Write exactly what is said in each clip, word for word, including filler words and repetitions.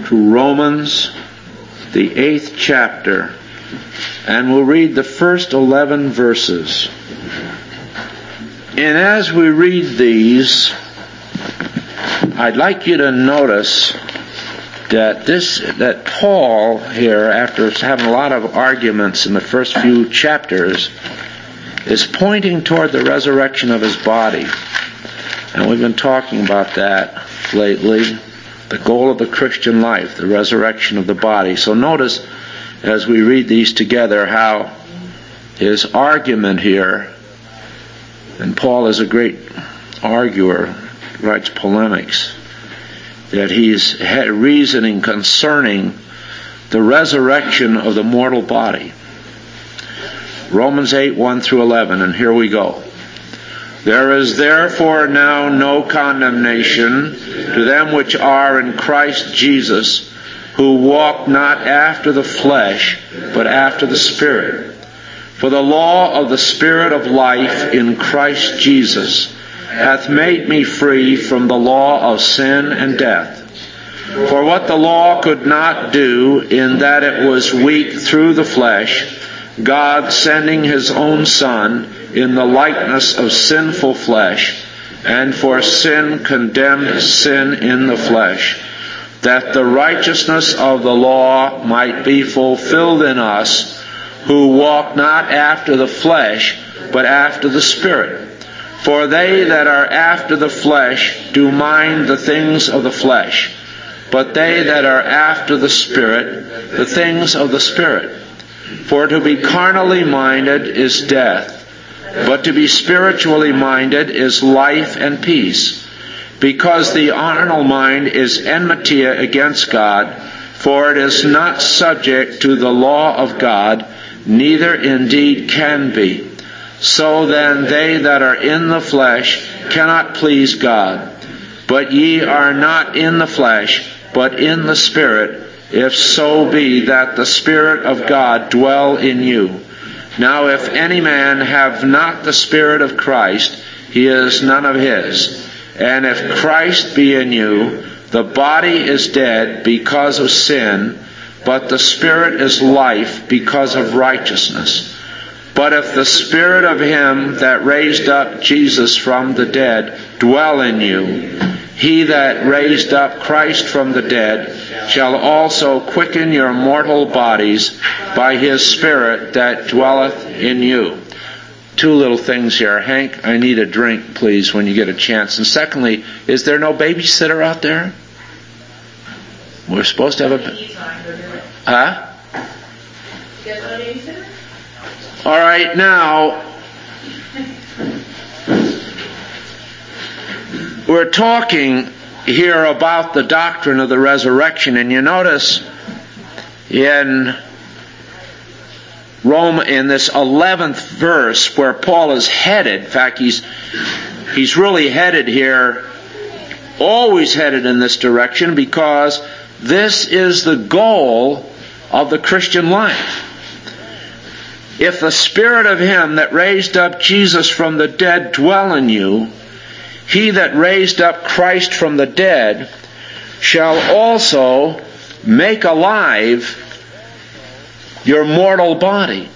to Romans, the eighth chapter, and we'll read the first eleven verses. And as we read these, I'd like you to notice that this, that Paul here, after having a lot of arguments in the first few chapters, is pointing toward the resurrection of his body. And we've been talking about that lately. The goal of the Christian life, the resurrection of the body. So notice, as we read these together, how his argument here, and Paul is a great arguer, writes polemics, that he's reasoning concerning the resurrection of the mortal body. Romans eight, one through eleven, and here we go. There is therefore now no condemnation to them which are in Christ Jesus, who walk not after the flesh, but after the Spirit. For the law of the Spirit of life in Christ Jesus hath made me free from the law of sin and death. For what the law could not do, in that it was weak through the flesh, God sending his own Son in the likeness of sinful flesh, and for sin condemned sin in the flesh, that the righteousness of the law might be fulfilled in us, who walk not after the flesh, but after the Spirit. For they that are after the flesh do mind the things of the flesh, but they that are after the Spirit, the things of the Spirit. For to be carnally minded is death, but to be spiritually minded is life and peace. Because the carnal mind is enmity against God, for it is not subject to the law of God, neither indeed can be. So then they that are in the flesh cannot please God. But ye are not in the flesh, but in the Spirit, if so be that the Spirit of God dwell in you. Now if any man have not the Spirit of Christ, he is none of his. And if Christ be in you, the body is dead because of sin, but the Spirit is life because of righteousness. But if the Spirit of him that raised up Jesus from the dead dwell in you, he that raised up Christ from the dead shall also quicken your mortal bodies by his Spirit that dwelleth in you. Two little things here. Hank, I need a drink, please, when you get a chance. And secondly, is there no babysitter out there? We're supposed to have a... Huh? All right, now, we're talking here about the doctrine of the resurrection, and you notice in Rome, in this eleventh verse, where Paul is headed, in fact, he's he's really headed here, always headed in this direction, because this is the goal of the Christian life. If the Spirit of him that raised up Jesus from the dead dwell in you, he that raised up Christ from the dead shall also make alive your mortal body.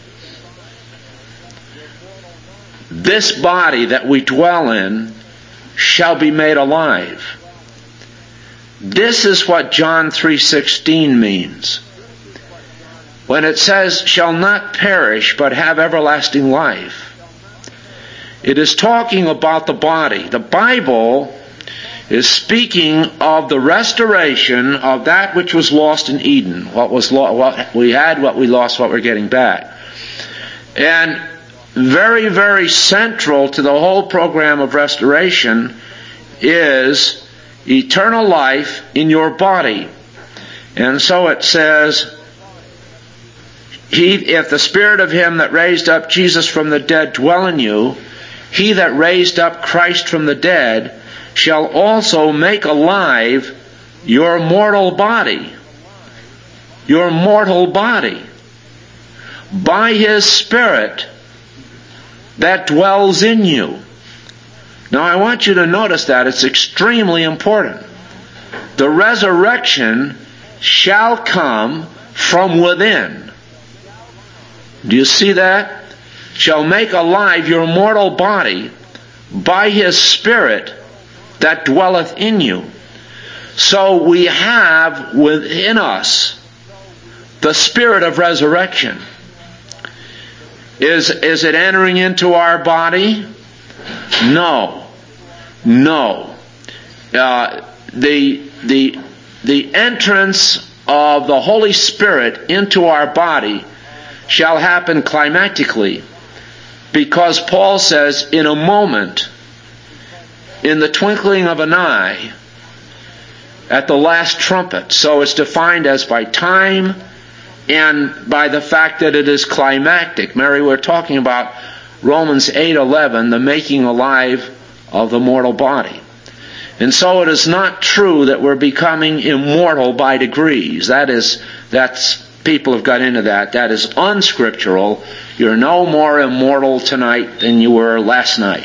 This body that we dwell in shall be made alive. This is what John three sixteen means. When it says, shall not perish, but have everlasting life. It is talking about the body. The Bible is speaking of the restoration of that which was lost in Eden. What was lo- what we had, what we lost, what we're getting back. And very, very central to the whole program of restoration is eternal life in your body. And so it says, He, if the Spirit of him that raised up Jesus from the dead dwell in you, he that raised up Christ from the dead shall also make alive your mortal body. Your mortal body. By his Spirit that dwells in you. Now I want you to notice that. It's extremely important. The resurrection shall come from within. Do you see that? Shall make alive your mortal body by his Spirit that dwelleth in you. So we have within us the Spirit of resurrection. Is, is it entering into our body? No. No. Uh, the, the, the entrance of the Holy Spirit into our body shall happen climactically, because Paul says, in a moment, in the twinkling of an eye, at the last trumpet. So it's defined as by time and by the fact that it is climactic. Mary, we're talking about Romans eight eleven, the making alive of the mortal body. And so it is not true that we're becoming immortal by degrees. That is, that's, people have got into that. That is unscriptural. You're no more immortal tonight than you were last night.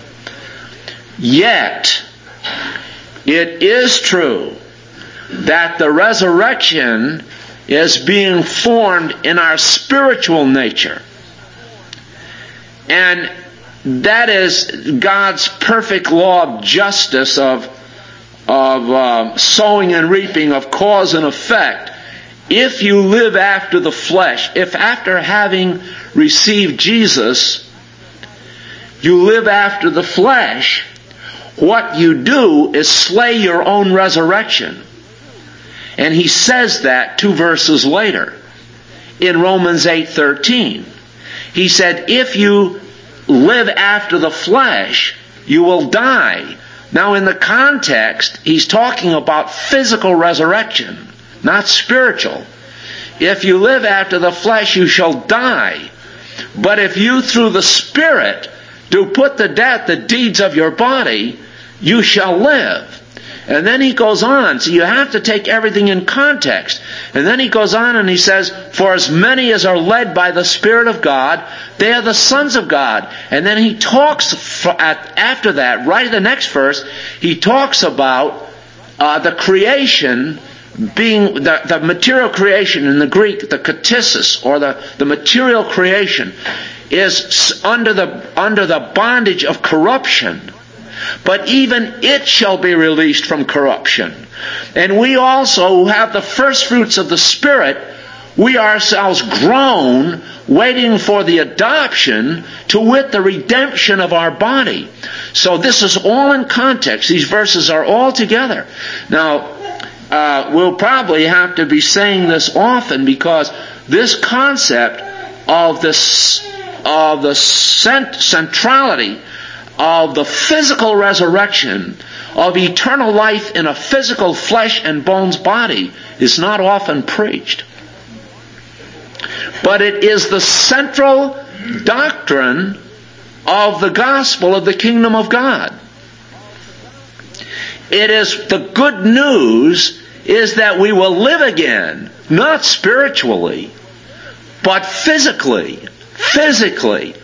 Yet, it is true that the resurrection is being formed in our spiritual nature. And that is God's perfect law of justice, of, of uh, sowing and reaping, of cause and effect. If you live after the flesh, if after having received Jesus, you live after the flesh, what you do is slay your own resurrection. And he says that two verses later in Romans eight thirteen. He said, if you live after the flesh, you will die. Now in the context, he's talking about physical resurrection, not spiritual. If you live after the flesh, you shall die. But if you through the Spirit do put to death the deeds of your body, you shall live. And then he goes on. So you have to take everything in context. And then he goes on and he says, for as many as are led by the Spirit of God, they are the sons of God. And then he talks, after that, right in the next verse, he talks about uh, the creation being, the, the material creation in the Greek, the katisis, or the, the material creation, is under the, under the bondage of corruption. But even it shall be released from corruption. And we also, who have the first fruits of the Spirit, we ourselves groan, waiting for the adoption, to wit, the redemption of our body. So this is all in context. These verses are all together. Now, uh, we'll probably have to be saying this often, because this concept of this, of the cent- centrality of the physical resurrection, of eternal life in a physical flesh and bones body, is not often preached. But it is the central doctrine of the gospel of the kingdom of God. It is the good news is that we will live again, not spiritually, but physically. Physically.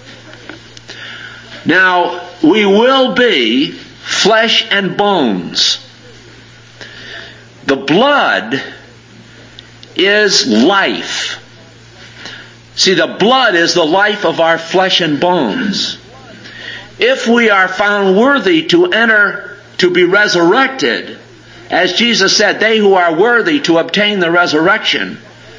Now, we will be flesh and bones. The blood is life. See, the blood is the life of our flesh and bones. If we are found worthy to enter, to be resurrected, as Jesus said, they who are worthy to obtain the resurrection,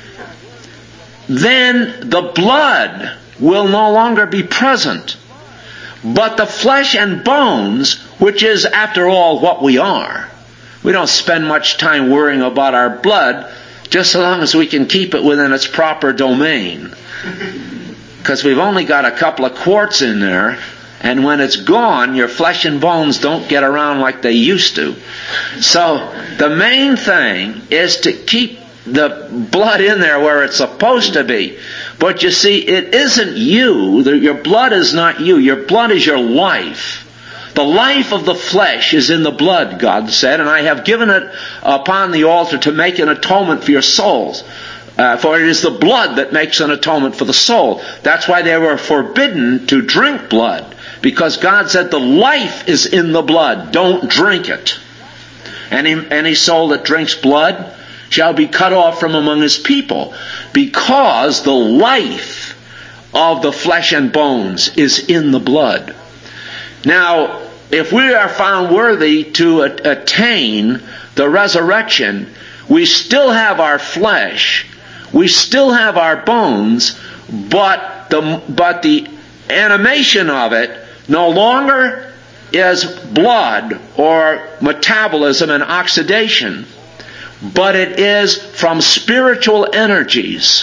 then the blood will no longer be present. But the flesh and bones, which is, after all, what we are. We don't spend much time worrying about our blood, just so long as we can keep it within its proper domain. Because we've only got a couple of quarts in there, and when it's gone, your flesh and bones don't get around like they used to. So, the main thing is to keep the blood in there where it's supposed to be. But you see, it isn't you. Your blood is not you. Your blood is your life. The life of the flesh is in the blood, God said, and I have given it upon the altar to make an atonement for your souls. Uh, for it is the blood that makes an atonement for the soul. That's why they were forbidden to drink blood. Because God said the life is in the blood. Don't drink it. Any, any soul that drinks blood shall be cut off from among his people, because the life of the flesh and bones is in the blood. Now, if we are found worthy to attain the resurrection, we still have our flesh, we still have our bones, but the, but the animation of it no longer is blood or metabolism and oxidation, but it is from spiritual energies.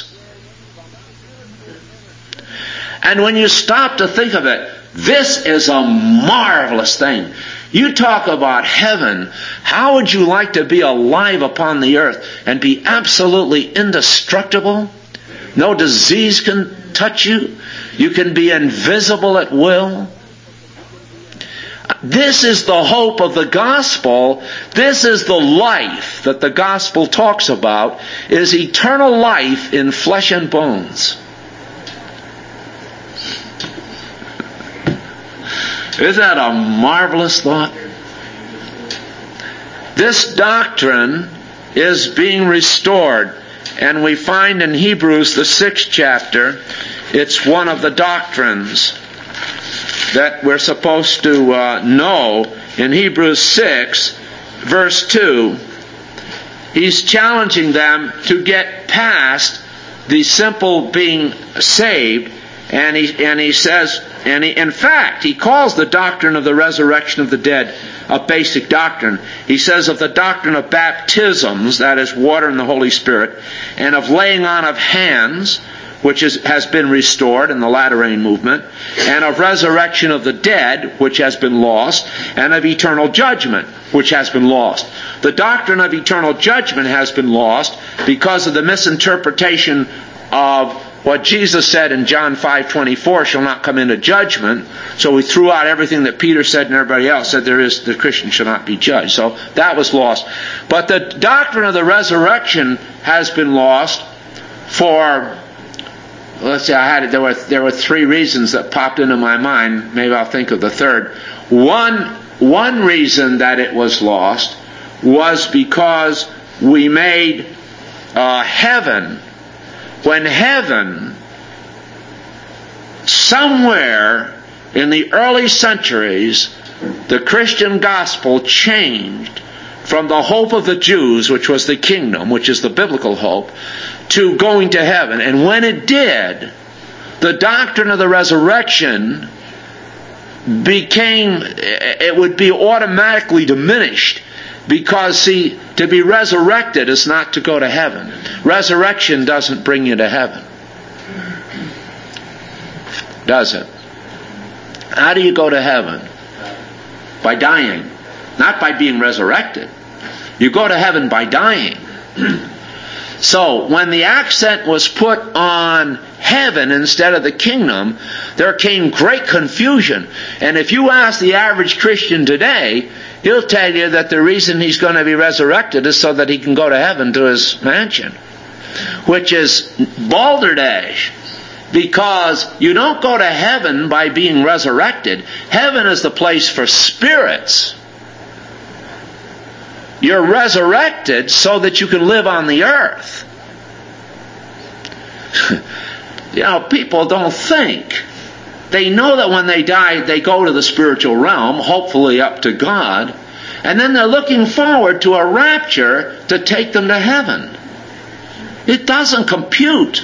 And when you stop to think of it, this is a marvelous thing. You talk about heaven. How would you like to be alive upon the earth and be absolutely indestructible? No disease can touch you. You can be invisible at will. This is the hope of the gospel. This is the life that the gospel talks about, is eternal life in flesh and bones. Isn't that a marvelous thought? This doctrine is being restored, and we find in Hebrews, the sixth chapter, it's one of the doctrines that we're supposed to uh, know. In Hebrews six, verse two, he's challenging them to get past the simple being saved, and he and he says, and he, in fact, he calls the doctrine of the resurrection of the dead a basic doctrine. He says of the doctrine of baptisms, that is water and the Holy Spirit, and of laying on of hands, which is, has been restored in the latter-rain movement, and of resurrection of the dead, which has been lost, and of eternal judgment, which has been lost. The doctrine of eternal judgment has been lost because of the misinterpretation of what Jesus said in John five twenty-four, shall not come into judgment. So we threw out everything that Peter said and everybody else said, there is, the Christian shall not be judged. So that was lost. But the doctrine of the resurrection has been lost for, let's see, I had it, there were, there were three reasons that popped into my mind. Maybe I'll think of the third. One, one reason that it was lost was because we made uh, heaven, when heaven, somewhere in the early centuries, the Christian gospel changed from the hope of the Jews, which was the kingdom, which is the biblical hope, to going to heaven. And when it did, the doctrine of the resurrection became, it would be automatically diminished. Because, see, to be resurrected is not to go to heaven. Resurrection doesn't bring you to heaven. Does it? How do you go to heaven? By dying. Not by being resurrected. You go to heaven by dying. So, when the accent was put on heaven instead of the kingdom, there came great confusion. And if you ask the average Christian today, he'll tell you that the reason he's going to be resurrected is so that he can go to heaven to his mansion. Which is balderdash. Because you don't go to heaven by being resurrected. Heaven is the place for spirits. You're resurrected so that you can live on the earth. You know, people don't think. They know that when they die, they go to the spiritual realm, hopefully up to God, and then they're looking forward to a rapture to take them to heaven. It doesn't compute.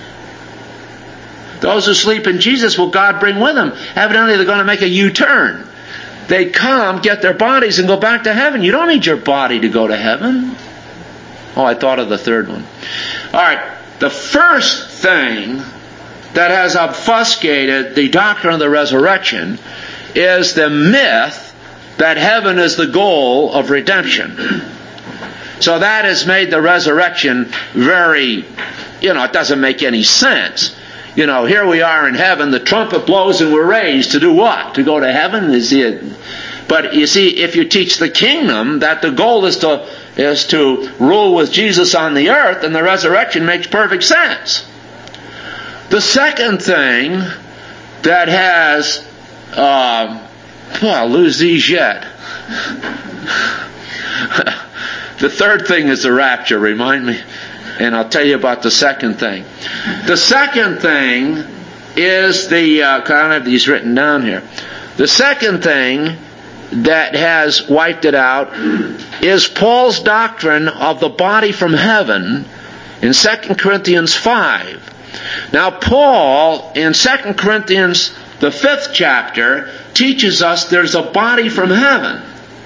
Those who sleep in Jesus will God bring with them. Evidently, they're going to make a U-turn. They come, get their bodies, and go back to heaven. You don't need your body to go to heaven. Oh, I thought of the third one. All right, the first thing that has obfuscated the doctrine of the resurrection is the myth that heaven is the goal of redemption. So that has made the resurrection very, you know, it doesn't make any sense. You know, here we are in heaven, the trumpet blows and we're raised to do what? To go to heaven? Is it? But you see, if you teach the kingdom that the goal is to is to rule with Jesus on the earth, then the resurrection makes perfect sense. The second thing that has, uh, well, I'll lose these yet. The third thing is the rapture, remind me. And I'll tell you about the second thing. The second thing is the, uh, I don't have these written down here. The second thing that has wiped it out is Paul's doctrine of the body from heaven in Second Corinthians five. Now Paul, in Second Corinthians, the fifth chapter, teaches us there's a body from heaven.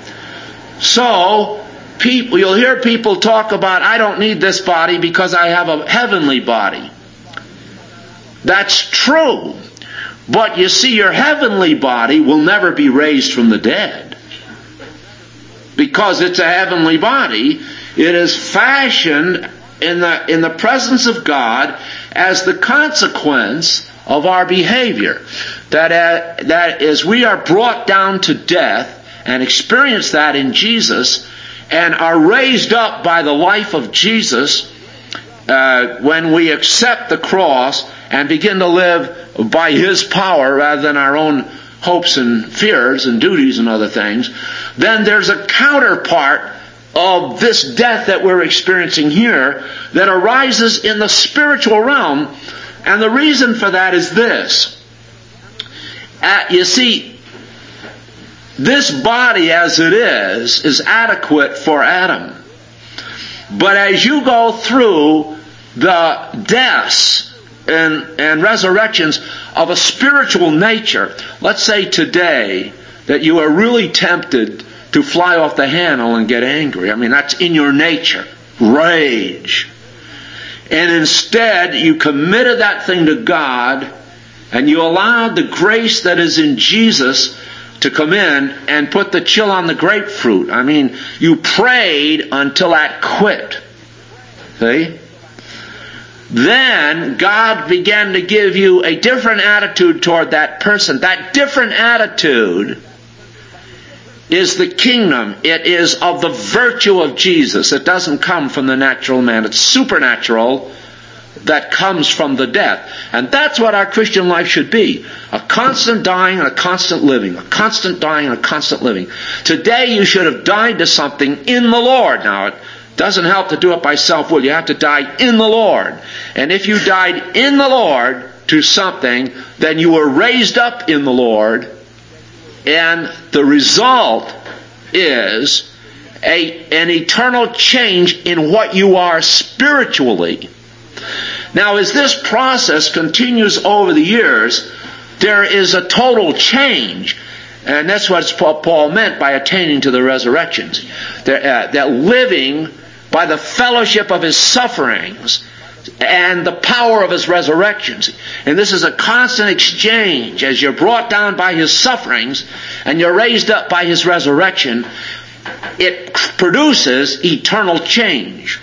So, people, you'll hear people talk about, I don't need this body because I have a heavenly body. That's true. But you see, your heavenly body will never be raised from the dead. Because it's a heavenly body, it is fashioned in the, in the presence of God as the consequence of our behavior. That, uh, that as we are brought down to death and experience that in Jesus and are raised up by the life of Jesus, uh, when we accept the cross and begin to live by His power rather than our own hopes and fears and duties and other things, then there's a counterpart of this death that we're experiencing here that arises in the spiritual realm. And the reason for that is this. Uh, you see, this body as it is, is adequate for Adam. But as you go through the deaths and, and resurrections of a spiritual nature, let's say today that you are really tempted to fly off the handle and get angry. I mean, that's in your nature. Rage. And instead, you committed that thing to God, and you allowed the grace that is in Jesus to come in and put the chill on the grapefruit. I mean, you prayed until that quit. See? Then God began to give you a different attitude toward that person. That different attitude is the kingdom. It is of the virtue of Jesus. It doesn't come from the natural man. It's supernatural that comes from the death. And that's what our Christian life should be. A constant dying and a constant living. A constant dying and a constant living. Today you should have died to something in the Lord. Now, it doesn't help to do it by self-will. You have to die in the Lord. And if you died in the Lord to something, then you were raised up in the Lord. And the result is a, an eternal change in what you are spiritually. Now, as this process continues over the years, there is a total change. And that's what Paul meant by attaining to the resurrections. That, uh, that living by the fellowship of His sufferings and the power of His resurrections. And this is a constant exchange. As you're brought down by His sufferings and you're raised up by His resurrection, it produces eternal change.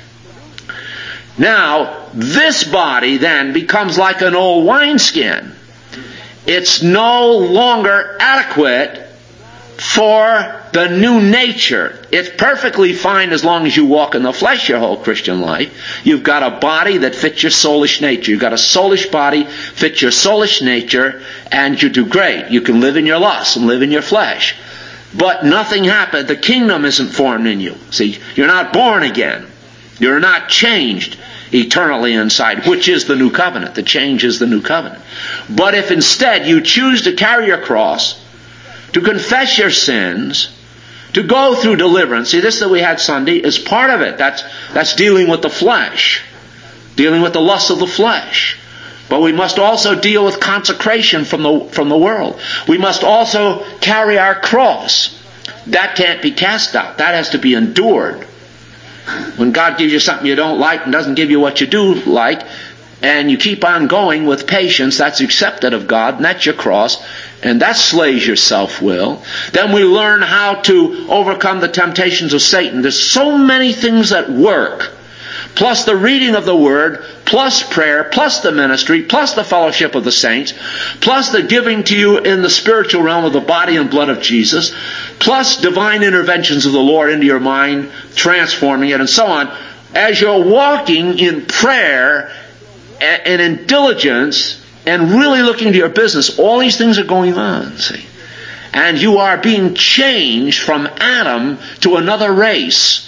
Now, this body then becomes like an old wineskin. It's no longer adequate for the new nature. It's perfectly fine as long as you walk in the flesh your whole Christian life. You've got a body that fits your soulish nature. You've got a soulish body, fits your soulish nature, and you do great. You can live in your lust and live in your flesh. But nothing happened. The kingdom isn't formed in you. See, you're not born again. You're not changed eternally inside, which is the new covenant. The change is the new covenant. But if instead you choose to carry your cross, to confess your sins, to go through deliverance. See, this that we had Sunday is part of it. That's, that's dealing with the flesh. Dealing with the lust of the flesh. But we must also deal with consecration from the, from the world. We must also carry our cross. That can't be cast out. That has to be endured. When God gives you something you don't like and doesn't give you what you do like, and you keep on going with patience, that's accepted of God, and that's your cross, and that slays your self-will. Then we learn how to overcome the temptations of Satan. There's so many things at work, plus the reading of the Word, plus prayer, plus the ministry, plus the fellowship of the saints, plus the giving to you in the spiritual realm of the body and blood of Jesus, plus divine interventions of the Lord into your mind, transforming it, and so on. As you're walking in prayer and in diligence and really looking to your business, all these things are going on, see. And you are being changed from Adam to another race.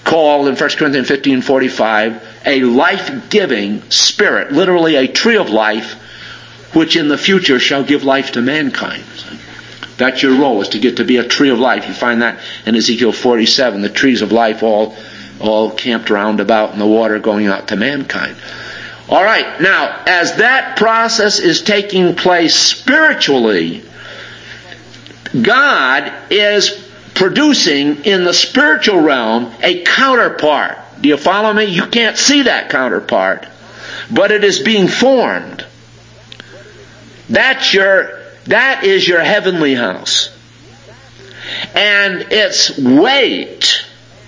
called in First Corinthians fifteen forty-five a life-giving spirit, literally a tree of life, which in the future shall give life to mankind. That's your role, is to get to be a tree of life. You find that in Ezekiel forty-seven, the trees of life all, all camped round about in the water going out to mankind. All right, now, as that process is taking place spiritually, God is producing in the spiritual realm a counterpart. Do you follow me? You can't see that counterpart, but it is being formed. That's your, that is your heavenly house. And its weight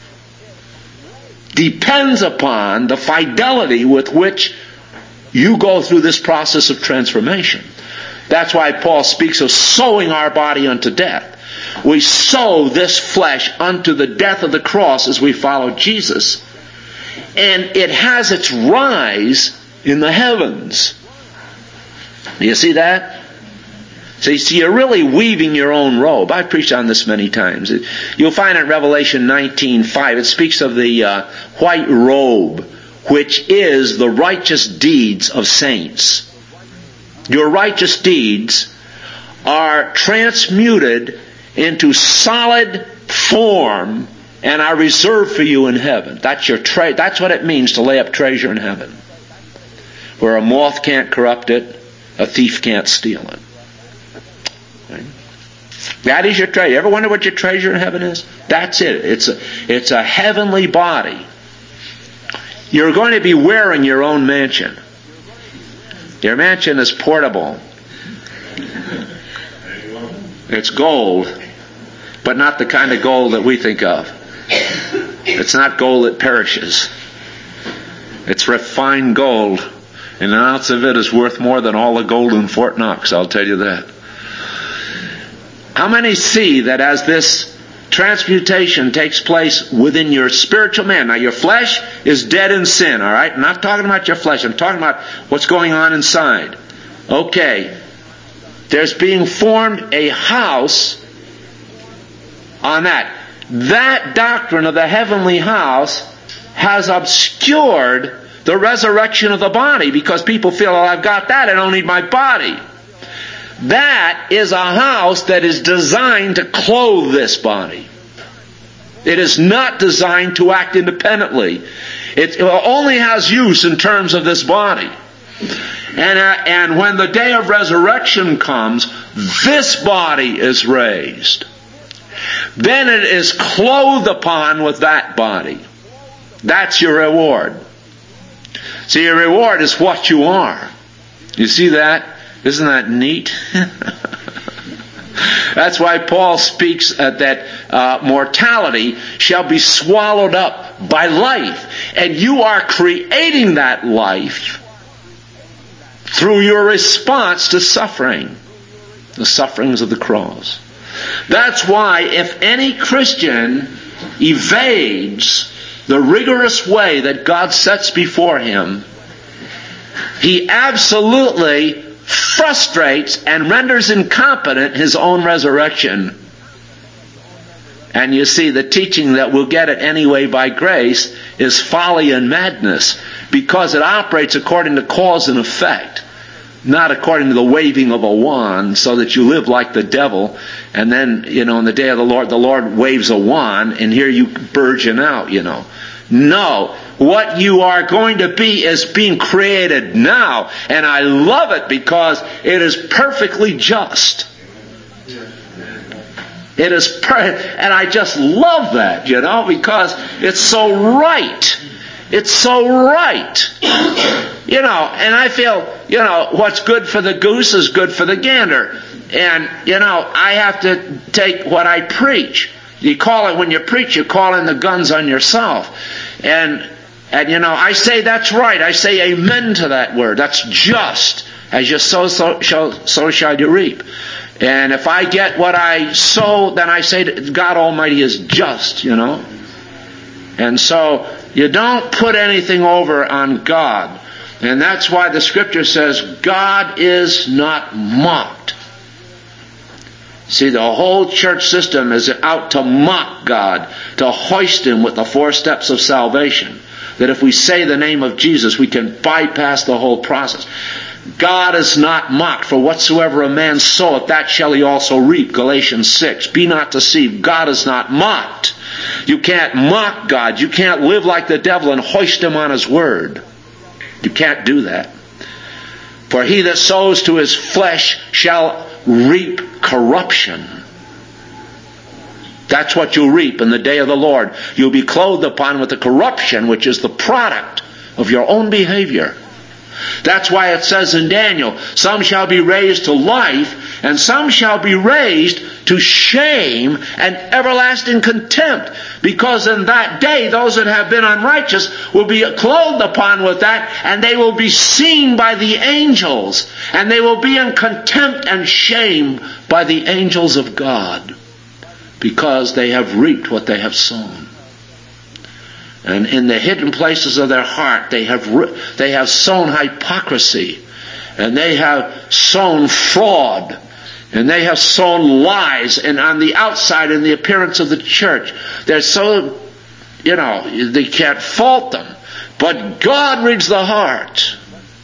depends upon the fidelity with which you go through this process of transformation. That's why Paul speaks of sowing our body unto death. We sow this flesh unto the death of the cross as we follow Jesus. And it has its rise in the heavens. Do you see that? So, see, you're really weaving your own robe. I've preached on this many times. You'll find in Revelation nineteen five, it speaks of the uh, white robe, which is the righteous deeds of saints. Your righteous deeds are transmuted into solid form and are reserved for you in heaven. That's your tre- That's what it means to lay up treasure in heaven, where a moth can't corrupt it, a thief can't steal it. Right? That is your treasure. You ever wonder what your treasure in heaven is? That's it. It's a, it's a heavenly body. You're going to be wearing your own mansion. Your mansion is portable. It's gold, but not the kind of gold that we think of. It's not gold that perishes. It's refined gold. And an ounce of it is worth more than all the gold in Fort Knox, I'll tell you that. How many see that as this transmutation takes place within your spiritual man? Now, your flesh is dead in sin, all right? I'm not talking about your flesh. I'm talking about what's going on inside. Okay. There's being formed a house on that. That doctrine of the heavenly house has obscured the resurrection of the body, because people feel, well, I've got that, I don't need my body. That is a house that is designed to clothe this body. It is not designed to act independently. It only has use in terms of this body. And, uh, and when the day of resurrection comes, this body is raised. Then it is clothed upon with that body. That's your reward. See, your reward is what you are. You see that? Isn't that neat? That's why Paul speaks uh, that uh, mortality shall be swallowed up by life. And you are creating that life through your response to suffering. The sufferings of the cross. That's why if any Christian evades the rigorous way that God sets before him, he absolutely frustrates and renders incompetent his own resurrection. And you see, the teaching that we'll get it anyway by grace is folly and madness, because it operates according to cause and effect, not according to the waving of a wand, so that you live like the devil, and then, you know, in the day of the Lord, the Lord waves a wand, and here you burgeon out, you know. No. What you are going to be is being created now. And I love it because it is perfectly just. It is per- and I just love that, you know, because it's so right. It's so right. You know, and I feel, you know, what's good for the goose is good for the gander. And, you know, I have to take what I preach. You call it, when you preach, you call in the guns on yourself. And, and you know, I say that's right. I say amen to that word. That's just. As you sow, so, so, so shall you reap. And if I get what I sow, then I say that God Almighty is just, you know. And so, you don't put anything over on God. And that's why the Scripture says, God is not mocked. See, the whole church system is out to mock God, to hoist Him with the four steps of salvation. That if we say the name of Jesus, we can bypass the whole process. God is not mocked, for whatsoever a man soweth, that shall he also reap. Galatians six. Be not deceived. God is not mocked. You can't mock God. You can't live like the devil and hoist Him on His word. You can't do that. For he that sows to his flesh shall reap corruption. That's what you'll reap in the day of the Lord. You'll be clothed upon with the corruption which is the product of your own behavior. That's why it says in Daniel, some shall be raised to life, and some shall be raised to shame and everlasting contempt. Because in that day, those that have been unrighteous will be clothed upon with that, and they will be seen by the angels, and they will be in contempt and shame by the angels of God, because they have reaped what they have sown. And in the hidden places of their heart, they have they have sown hypocrisy, and they have sown fraud, and they have sown lies. And on the outside, in the appearance of the church, they're so, you know, they can't fault them. But God reads the heart.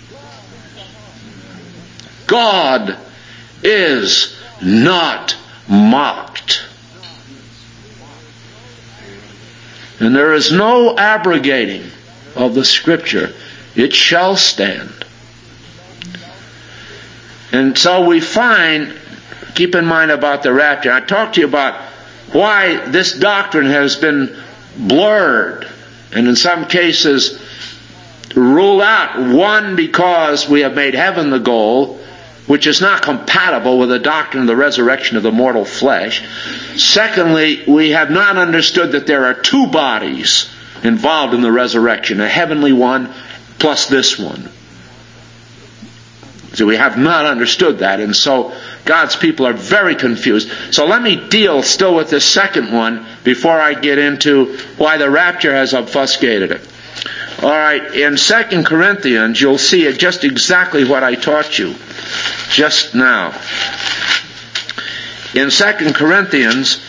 God is not mocked. And there is no abrogating of the Scripture. It shall stand. And so we find, keep in mind about the rapture. I talked to you about why this doctrine has been blurred, and in some cases ruled out. One, because we have made heaven the goal, which is not compatible with the doctrine of the resurrection of the mortal flesh. Secondly, we have not understood that there are two bodies involved in the resurrection, a heavenly one plus this one. So we have not understood that, and so God's people are very confused. So let me deal still with this second one before I get into why the rapture has obfuscated it. All right, in Second Corinthians, you'll see just exactly what I taught you just now. In Second Corinthians,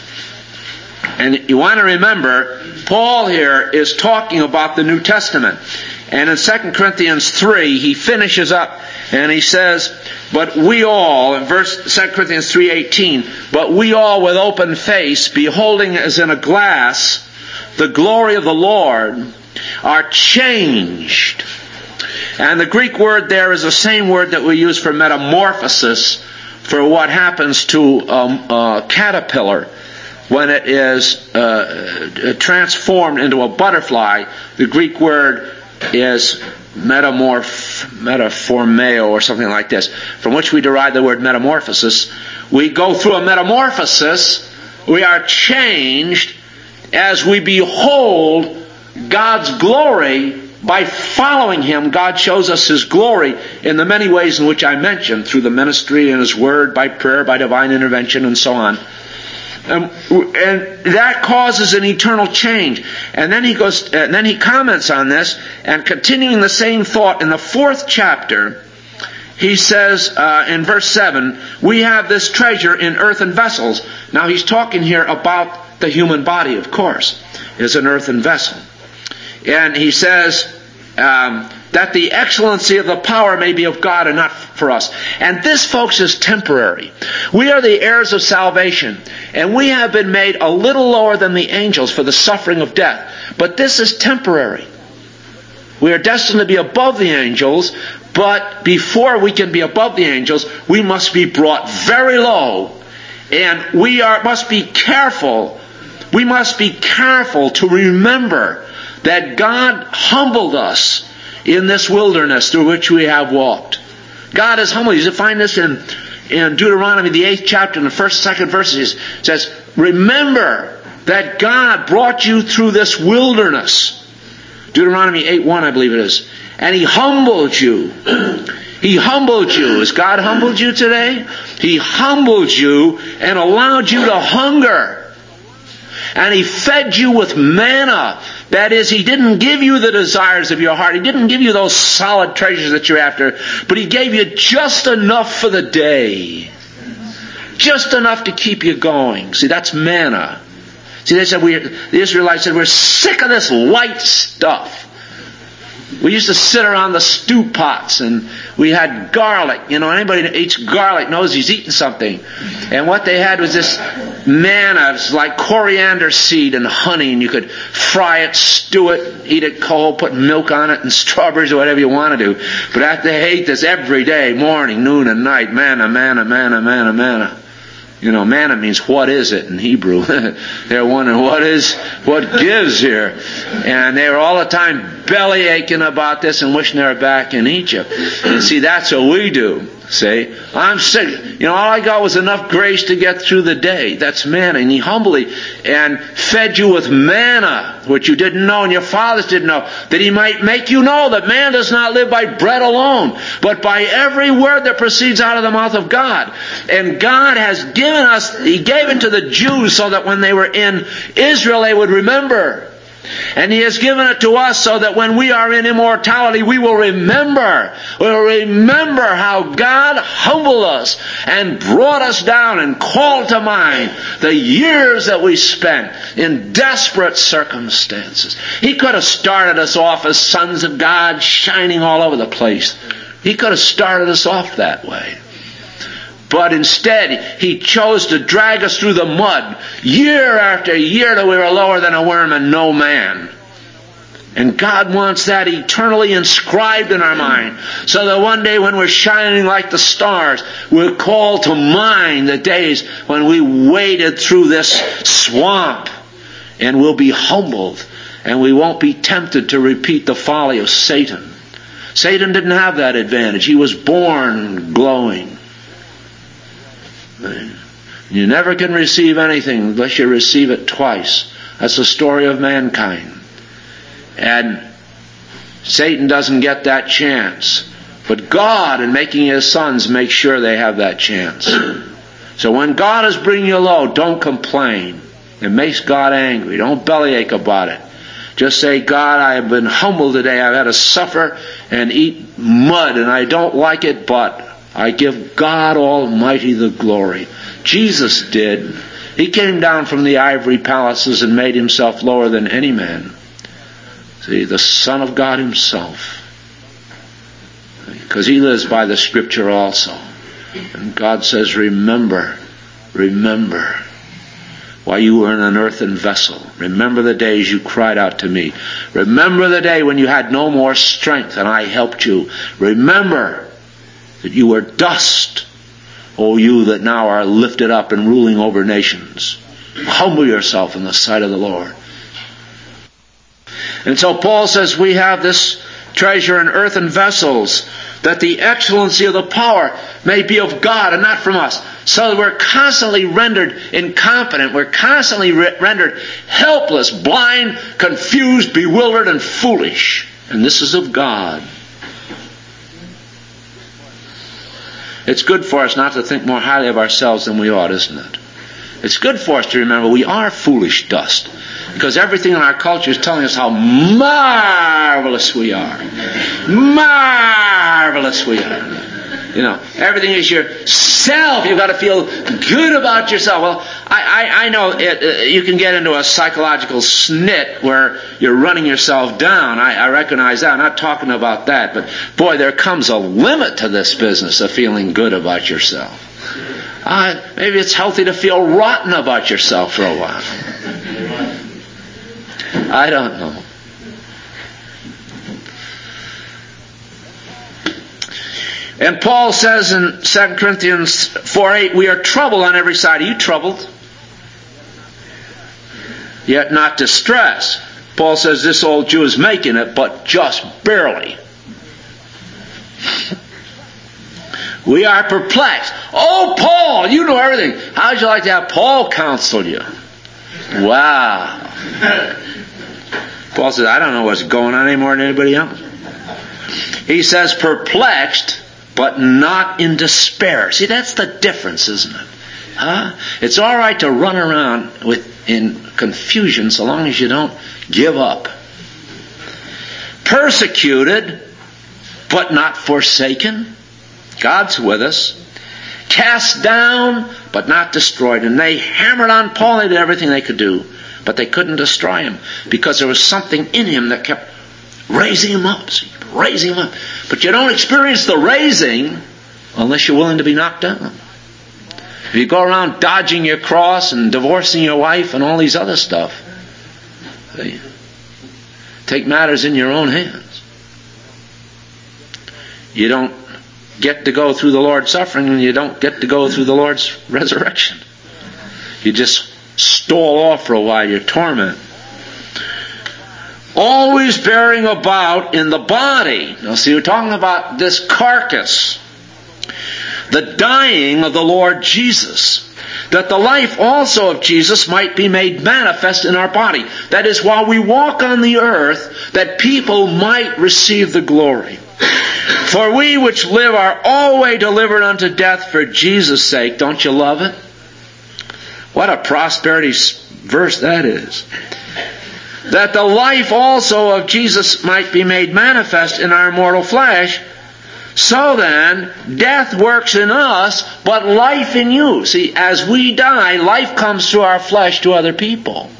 and you want to remember, Paul here is talking about the New Testament. And in Second Corinthians three, he finishes up and he says, but we all, in verse Second Corinthians three eighteen, but we all with open face, beholding as in a glass the glory of the Lord, are changed. And the Greek word there is the same word that we use for metamorphosis, for what happens to um, a caterpillar when it is uh, transformed into a butterfly. The Greek word is metamorph, metaphormeo or something like this, from which we derive the word metamorphosis. We go through a metamorphosis. We are changed as we behold God's glory. By following Him, God shows us His glory in the many ways in which I mentioned, through the ministry and His Word, by prayer, by divine intervention, and so on. Um, and that causes an eternal change. And then he goes, and then he comments on this, and continuing the same thought in the fourth chapter, he says uh, in verse seven, we have this treasure in earthen vessels. Now he's talking here about the human body, of course, is an earthen vessel. And he says um, that the excellency of the power may be of God and not for us. And this, folks, is temporary. We are the heirs of salvation, and we have been made a little lower than the angels for the suffering of death. But this is temporary. We are destined to be above the angels, but before we can be above the angels, we must be brought very low. And we are must be careful. We must be careful to remember that God humbled us in this wilderness through which we have walked. God is humble. You find this in, in Deuteronomy, the eighth chapter, in the first, second verses. It says, remember that God brought you through this wilderness. Deuteronomy eight one, I believe it is. And He humbled you. He humbled you. Has God humbled you today? He humbled you and allowed you to hunger. And He fed you with manna. That is, He didn't give you the desires of your heart. He didn't give you those solid treasures that you're after. But He gave you just enough for the day. Just enough to keep you going. See, that's manna. See, they said, we, the Israelites said, we're sick of this light stuff. We used to sit around the stew pots and we had garlic. You know, anybody that eats garlic knows he's eating something. And what they had was this manna. It was like coriander seed and honey, and you could fry it, stew it, eat it cold, put milk on it and strawberries or whatever you want to do. But they ate this every day, morning, noon, and night. Manna, manna, manna, manna, manna. You know, manna means what is it in Hebrew. They're wondering what is, what gives here. And they were all the time belly aching about this and wishing they were back in Egypt. And see, that's what we do. See, I'm sick. You know, all I got was enough grace to get through the day. That's manna. And He humbly and fed you with manna, which you didn't know and your fathers didn't know, that He might make you know that man does not live by bread alone, but by every word that proceeds out of the mouth of God. And God has given us, He gave it to the Jews so that when they were in Israel they would remember. And He has given it to us so that when we are in immortality, we will remember. We'll remember how God humbled us and brought us down and called to mind the years that we spent in desperate circumstances. He could have started us off as sons of God, shining all over the place. He could have started us off that way. But instead, He chose to drag us through the mud year after year till we were lower than a worm and no man. And God wants that eternally inscribed in our mind, so that one day when we're shining like the stars, we'll call to mind the days when we waded through this swamp, and we'll be humbled, and we won't be tempted to repeat the folly of Satan. Satan didn't have that advantage. He was born glowing. You never can receive anything unless you receive it twice. That's the story of mankind. And Satan doesn't get that chance. But God, in making His sons, makes sure they have that chance. So when God is bringing you low, don't complain. It makes God angry. Don't bellyache about it. Just say, God, I have been humbled today. I've had to suffer and eat mud, and I don't like it, but I give God Almighty the glory. Jesus did. He came down from the ivory palaces and made Himself lower than any man. See, the Son of God Himself. Because He lives by the Scripture also. And God says, remember, remember, while you were in an earthen vessel. Remember the days you cried out to me. Remember the day when you had no more strength and I helped you. Remember that you were dust, O you that now are lifted up and ruling over nations. Humble yourself in the sight of the Lord. And so Paul says we have this treasure in earthen vessels, that the excellency of the power may be of God and not from us. So that we're constantly rendered incompetent. We're constantly re- rendered helpless, blind, confused, bewildered, and foolish. And this is of God. It's good for us not to think more highly of ourselves than we ought, isn't it? It's good for us to remember we are foolish dust. Because everything in our culture is telling us how marvelous we are. Marvelous we are. You know, everything is yourself. You've got to feel good about yourself. Well, I, I, I know it, uh, you can get into a psychological snit where you're running yourself down. I, I recognize that. I'm not talking about that. But boy, there comes a limit to this business of feeling good about yourself. Uh, maybe it's healthy to feel rotten about yourself for a while. I don't know. And Paul says in Second Corinthians four eight, we are troubled on every side. Are you troubled? Yet not distressed. Paul says this old Jew is making it, but just barely. We are perplexed. Oh, Paul, you know everything. How would you like to have Paul counsel you? Wow. Paul says, I don't know what's going on any more than anybody else. He says perplexed, but not in despair. See, that's the difference, isn't it? Huh? It's all right to run around with in confusion so long as you don't give up. Persecuted, but not forsaken. God's with us. cast down, but not destroyed. And they hammered on Paul. They did everything they could do, but they couldn't destroy him because there was something in him that kept raising him up, see, raising him up. But you don't experience the raising unless you're willing to be knocked down. If you go around dodging your cross and divorcing your wife and all these other stuff, see, take matters in your own hands. You don't get to go through the Lord's suffering, and you don't get to go through the Lord's resurrection. You just stall off for a while, your torment. Always bearing about in the body. Now see, we're talking about this carcass. The dying of the Lord Jesus, that the life also of Jesus might be made manifest in our body. That is, while we walk on the earth, that people might receive the glory. For we which live are always delivered unto death for Jesus' sake. Don't you love it? What a prosperity verse that is. That the life also of Jesus might be made manifest in our mortal flesh. So then, death works in us, but life in you. See, as we die, life comes through our flesh to other people.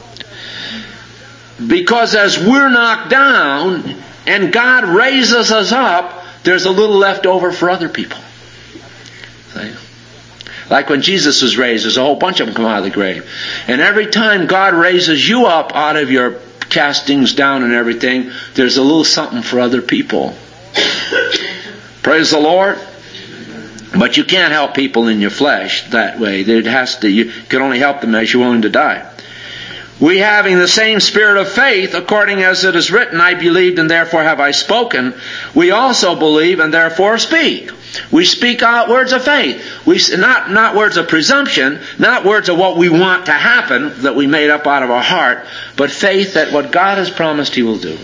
Because as we're knocked down, and God raises us up, there's a little left over for other people. See? Like when Jesus was raised, there's a whole bunch of them come out of the grave. And every time God raises you up out of your castings down and everything, there's a little something for other people. Praise the Lord. But you can't help people in your flesh that way. It has to, you can only help them as you're willing to die. We having the same spirit of faith, according as it is written, I believed and therefore have I spoken. We also believe and therefore speak. We speak out words of faith. We not not words of presumption, not words of what we want to happen that we made up out of our heart, but faith that what God has promised He will do.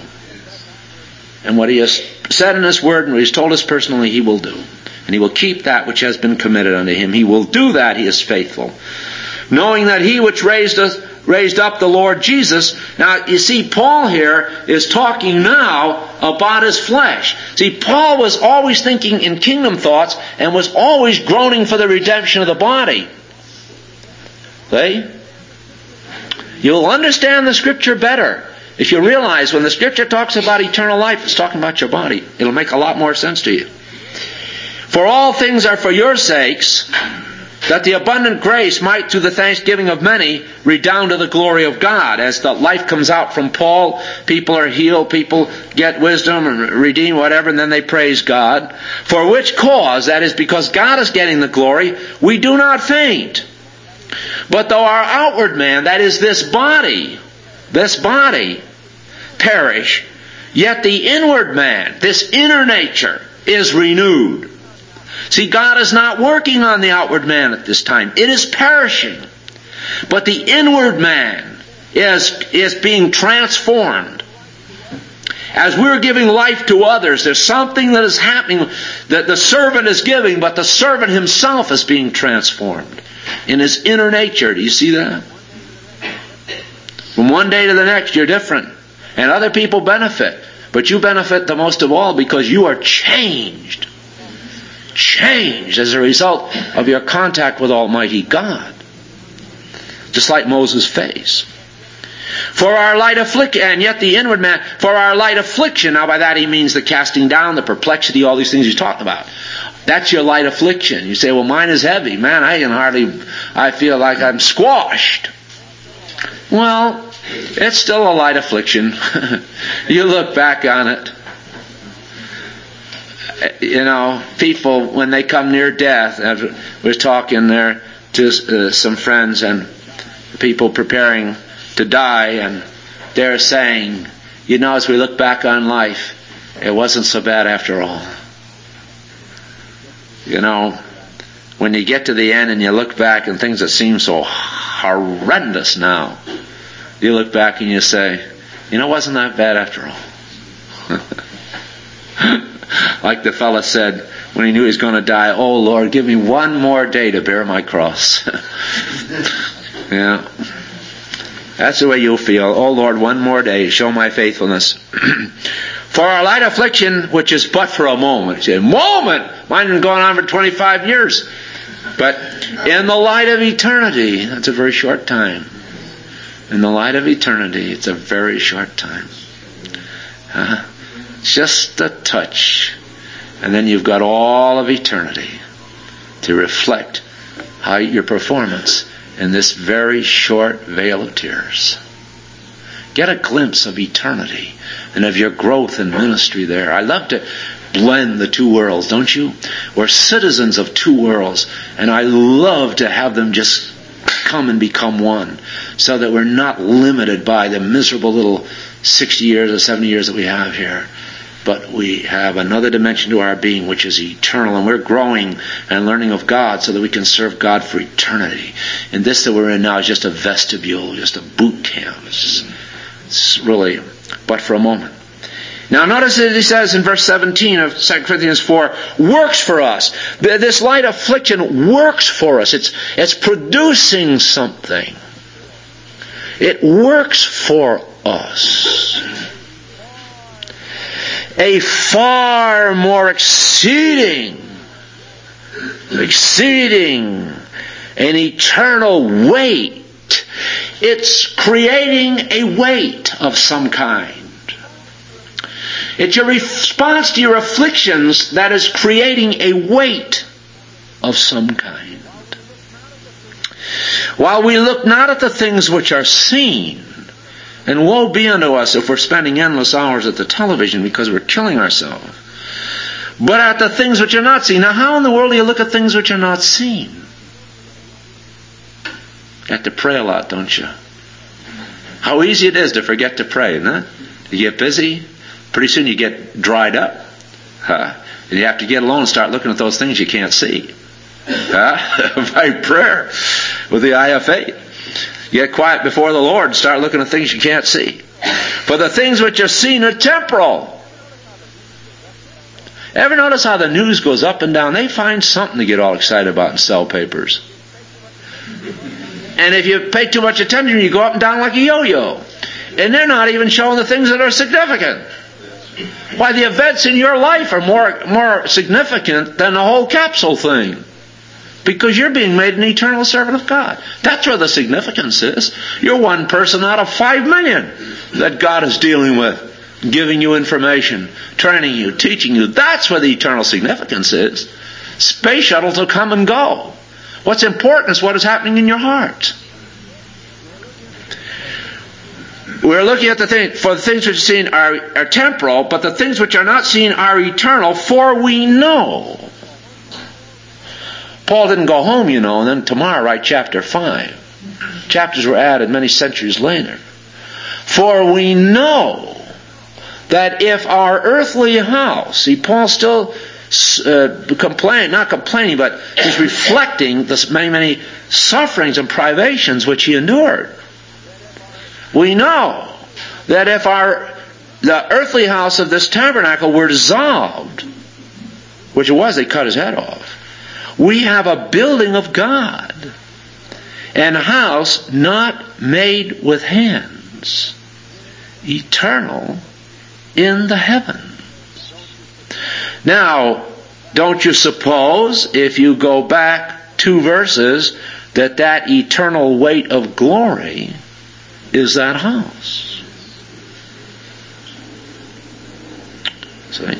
And what He has said in His Word and what He has told us personally, He will do. And He will keep that which has been committed unto Him. He will do that. He is faithful. Knowing that He which raised us, raised up the Lord Jesus. Now, you see, Paul here is talking now about his flesh. See, Paul was always thinking in kingdom thoughts and was always groaning for the redemption of the body. See? You'll understand the Scripture better if you realize when the Scripture talks about eternal life, it's talking about your body. It'll make a lot more sense to you. For all things are for your sakes, that the abundant grace might, through the thanksgiving of many, redound to the glory of God. As the life comes out from Paul, people are healed, people get wisdom and redeem whatever, and then they praise God. For which cause, that is because God is getting the glory, we do not faint. But though our outward man, that is this body, this body, perish, yet the inward man, this inner nature, is renewed. See, God is not working on the outward man at this time. It is perishing. But the inward man is, is being transformed. As we're giving life to others, there's something that is happening that the servant is giving, but the servant himself is being transformed in his inner nature. Do you see that? From one day to the next, you're different. And other people benefit. But you benefit the most of all because you are changed. Changed as a result of your contact with Almighty God. Just like Moses' face. For our light affliction, and yet the inward man, for our light affliction, now by that he means the casting down, the perplexity, all these things he's talking about. That's your light affliction. You say, well, mine is heavy. Man, I can hardly, I feel like I'm squashed. Well, it's still a light affliction. You look back on it. You know, people, when they come near death, as we're talking there to uh, some friends and people preparing to die, and they're saying, you know, as we look back on life, it wasn't so bad after all. You know, when you get to the end and you look back and things that seem so horrendous now, you look back and you say, you know, it wasn't that bad after all. Like the fellow said when he knew he was going to die, oh Lord, give me one more day to bear my cross. Yeah. That's the way you'll feel. Oh Lord, one more day, show my faithfulness. For our light affliction, which is but for a moment. You say, moment? Mine has been going on for twenty-five years. But in the light of eternity, that's a very short time. In the light of eternity, it's a very short time. Huh? Just a touch. And then you've got all of eternity to reflect how your performance in this very short veil of tears. Get a glimpse of eternity and of your growth in ministry there. I love to blend the two worlds, don't you? We're citizens of two worlds, and I love to have them just come and become one, so that we're not limited by the miserable little sixty years or seventy years that we have here. But we have another dimension to our being which is eternal, and we're growing and learning of God so that we can serve God for eternity. And this that we're in now is just a vestibule, just a boot camp. It's, it's really but for a moment. Now notice that he says in verse seventeen of Second Corinthians four, works for us. This light affliction works for us. It's, it's producing something. It works for us. A far more exceeding, exceeding an eternal weight. It's creating a weight of some kind. It's your response to your afflictions that is creating a weight of some kind. While we look not at the things which are seen, and woe be unto us if we're spending endless hours at the television because we're killing ourselves, but at the things which are not seen. Now, how in the world do you look at things which are not seen? You have to pray a lot, don't you? How easy it is to forget to pray, isn't it? You get busy. Pretty soon you get dried up. Huh? And you have to get alone and start looking at those things you can't see. Huh? By prayer with the eye of faith. Get quiet before the Lord and start looking at things you can't see. For the things which are seen are temporal. Ever notice how the news goes up and down? They find something to get all excited about and sell papers. And if you pay too much attention, you go up and down like a yo-yo. And they're not even showing the things that are significant. Why, the events in your life are more, more significant than the whole capsule thing. Because you're being made an eternal servant of God. That's where the significance is. You're one person out of five million that God is dealing with, giving you information, training you, teaching you. That's where the eternal significance is. Space shuttles will come and go. What's important is what is happening in your heart. We're looking at the thing, for the things which are seen are, are temporal, but the things which are not seen are eternal, for we know. Paul didn't go home, you know, and then tomorrow write chapter five. Chapters were added many centuries later. For we know that if our earthly house, see, Paul's still uh, complaining, not complaining, but he's reflecting the many, many sufferings and privations which he endured. We know that if our the earthly house of this tabernacle were dissolved, which it was, they cut his head off, we have a building of God, and a house not made with hands, eternal in the heavens. Now, don't you suppose, if you go back two verses, that that eternal weight of glory is that house? See?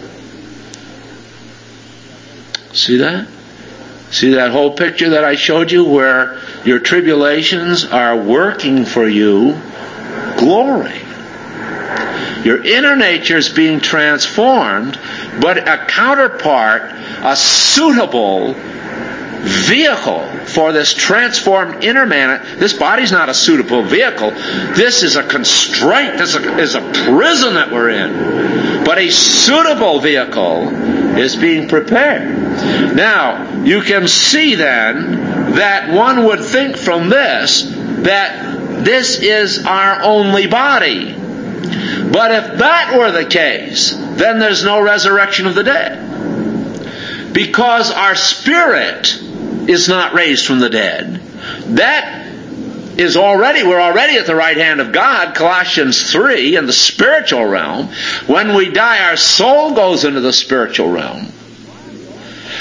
See that? See that whole picture that I showed you where your tribulations are working for you glory. Your inner nature is being transformed, but a counterpart, a suitable vehicle for this transformed inner man. This body's not a suitable vehicle. This is a constraint. This is a prison that we're in. But a suitable vehicle is being prepared. Now, you can see then that one would think from this that this is our only body. But if that were the case, then there's no resurrection of the dead. Because our spirit is not raised from the dead. That is already, we're already at the right hand of God, Colossians three, in the spiritual realm. When we die, our soul goes into the spiritual realm.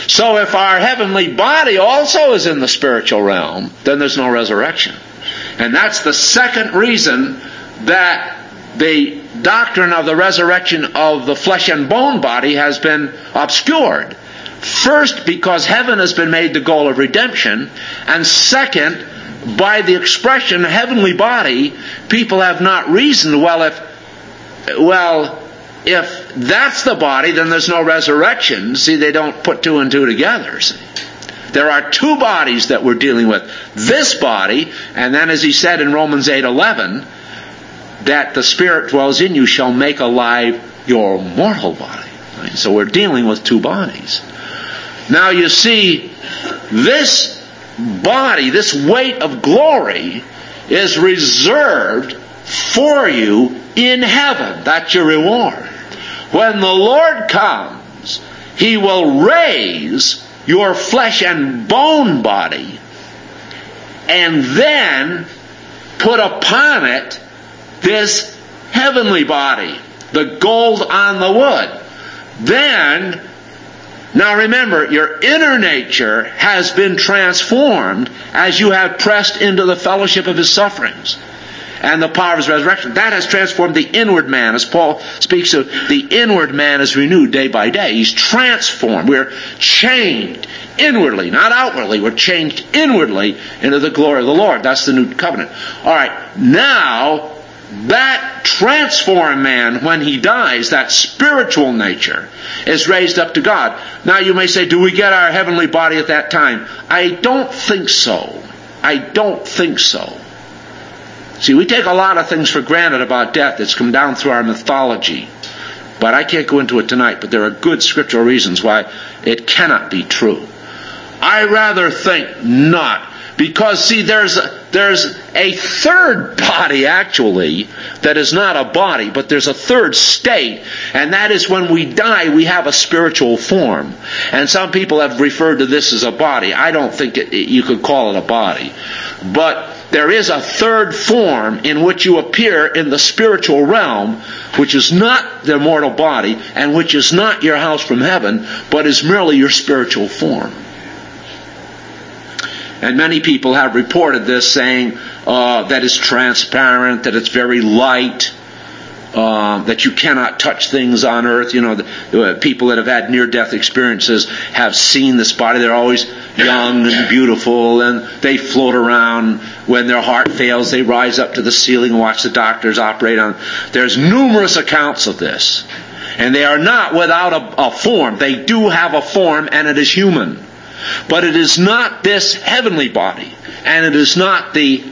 So if our heavenly body also is in the spiritual realm, then there's no resurrection. And that's the second reason that the doctrine of the resurrection of the flesh and bone body has been obscured. First, because heaven has been made the goal of redemption. And second, by the expression heavenly body, people have not reasoned, well, if, well, if that's the body, then there's no resurrection. See, they don't put two and two together. See? There are two bodies that we're dealing with. This body, and then as he said in Romans eight eleven, that the Spirit dwells in you shall make alive your mortal body. Right? So we're dealing with two bodies. Now you see, this body, this weight of glory, is reserved for you in heaven. That's your reward. When the Lord comes, He will raise your flesh and bone body and then put upon it this heavenly body, the gold on the wood. Then, now remember, your inner nature has been transformed as you have pressed into the fellowship of His sufferings and the power of His resurrection. That has transformed the inward man. As Paul speaks of, the inward man is renewed day by day. He's transformed. We're changed inwardly, not outwardly. We're changed inwardly into the glory of the Lord. That's the new covenant. All right, now that transformed man, when he dies, that spiritual nature, is raised up to God. Now you may say, do we get our heavenly body at that time? I don't think so. I don't think so. See, we take a lot of things for granted about death. It's come down through our mythology. But I can't go into it tonight. But there are good scriptural reasons why it cannot be true. I rather think not. Because, see, there's a, there's a third body, actually, that is not a body, but there's a third state, and that is when we die, we have a spiritual form. And some people have referred to this as a body. I don't think it, you could call it a body. But there is a third form in which you appear in the spiritual realm, which is not the mortal body, and which is not your house from heaven, but is merely your spiritual form. And many people have reported this, saying uh, that it's transparent, that it's very light, uh, that you cannot touch things on earth. You know, the, uh, people that have had near-death experiences have seen this body. They're always young and beautiful, and they float around. When their heart fails, they rise up to the ceiling and watch the doctors operate on. There's numerous accounts of this. And they are not without a, a form. They do have a form, and it is human. But it is not this heavenly body, and it is not the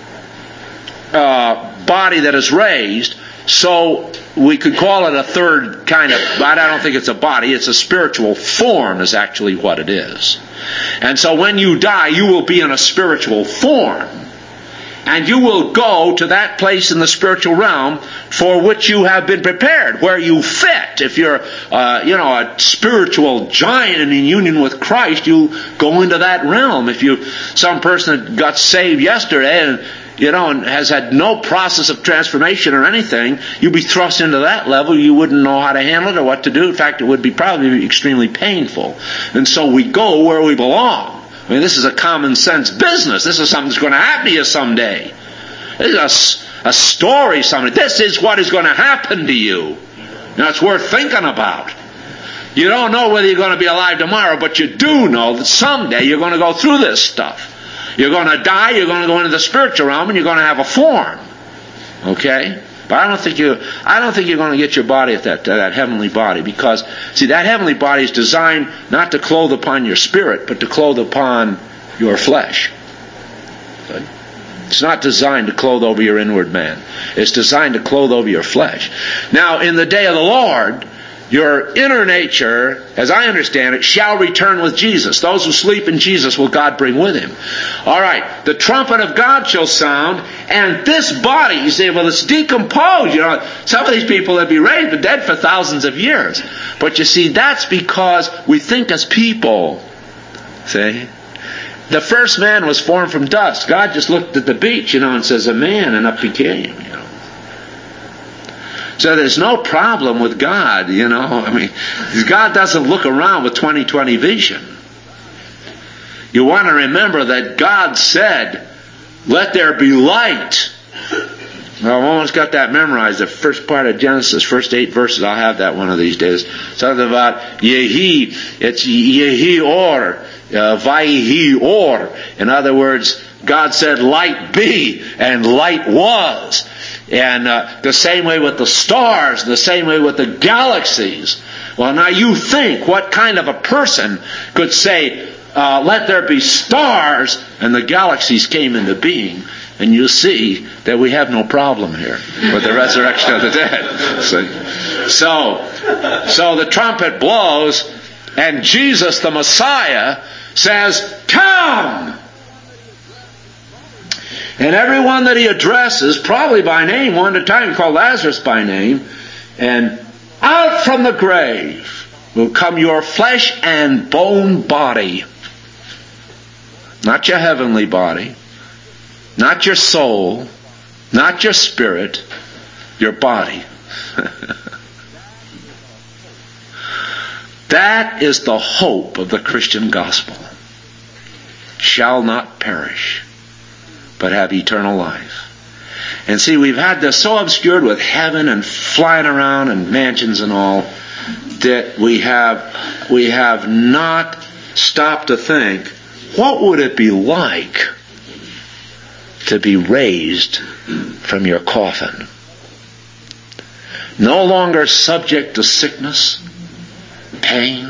uh, body that is raised, so we could call it a third kind of, but I don't think it's a body, it's a spiritual form is actually what it is. And so when you die, you will be in a spiritual form. And you will go to that place in the spiritual realm for which you have been prepared, where you fit. If you're, uh, you know, a spiritual giant and in union with Christ, you go into that realm. If you, some person that got saved yesterday and, you know, and has had no process of transformation or anything, you'd be thrust into that level. You wouldn't know how to handle it or what to do. In fact, it would be probably extremely painful. And so we go where we belong. I mean, this is a common sense business. This is something that's going to happen to you someday. This is a, a story someday. This is what is going to happen to you. Now, it's worth thinking about. You don't know whether you're going to be alive tomorrow, but you do know that someday you're going to go through this stuff. You're going to die, you're going to go into the spiritual realm, and you're going to have a form. Okay? But I don't think you I don't think you're going to get your body at that uh, that heavenly body, because see, that heavenly body is designed not to clothe upon your spirit, but to clothe upon your flesh. Okay? It's not designed to clothe over your inward man. It's designed to clothe over your flesh. Now, in the day of the Lord, your inner nature, as I understand it, shall return with Jesus. Those who sleep in Jesus will God bring with Him. All right. The trumpet of God shall sound, and this body, you say, well, it's decomposed. You know, some of these people have been raised, but dead for thousands of years. But you see, that's because we think as people. See? The first man was formed from dust. God just looked at the beach, you know, and says, a man, and up he came, you know. So there's no problem with God, you know. I mean, God doesn't look around with twenty twenty vision. You want to remember that God said, "Let there be light." Well, I've almost got that memorized. The first part of Genesis, first eight verses, I'll have that one of these days. Something about Yehi, it's Yehi Or, uh, Vaihi Or. In other words, God said, "Light be," and light was. And uh, the same way with the stars, the same way with the galaxies. Well, now you think, what kind of a person could say, uh, "Let there be stars," and the galaxies came into being? And you see that we have no problem here with the resurrection of the dead. See? So, so the trumpet blows, and Jesus, the Messiah, says, "Come!" And everyone that he addresses, probably by name, one at a time, he called Lazarus by name, and out from the grave will come your flesh and bone body. Not your heavenly body. Not your soul, not your spirit, your body. That is the hope of the Christian gospel. Shall not perish, but have eternal life. And see, we've had this so obscured with heaven and flying around and mansions and all, that we have, we have not stopped to think, what would it be like to be raised from your coffin? No longer subject to sickness, pain,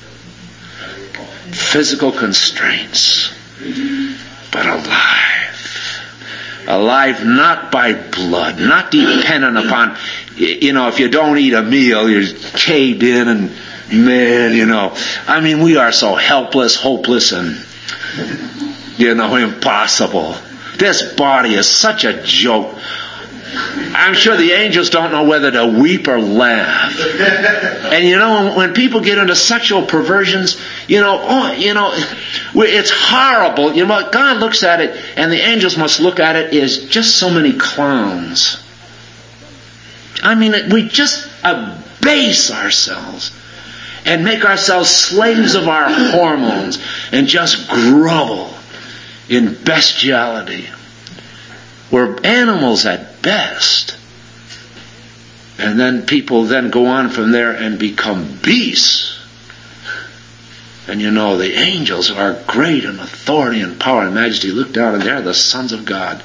physical constraints, but alive. Alive not by blood, not dependent upon, you know, if you don't eat a meal, you're caved in and, man, you know. I mean, we are so helpless, hopeless, and, you know, impossible. This body is such a joke. I'm sure the angels don't know whether to weep or laugh. And you know, when people get into sexual perversions, you know, oh, you know, it's horrible. You know, God looks at it, and the angels must look at it as just so many clowns. I mean, we just abase ourselves and make ourselves slaves of our hormones and just grovel in bestiality. We're animals at best. And then people then go on from there and become beasts. And you know, the angels are great in authority and power and majesty. Look down and they're the sons of God,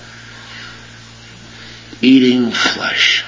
eating flesh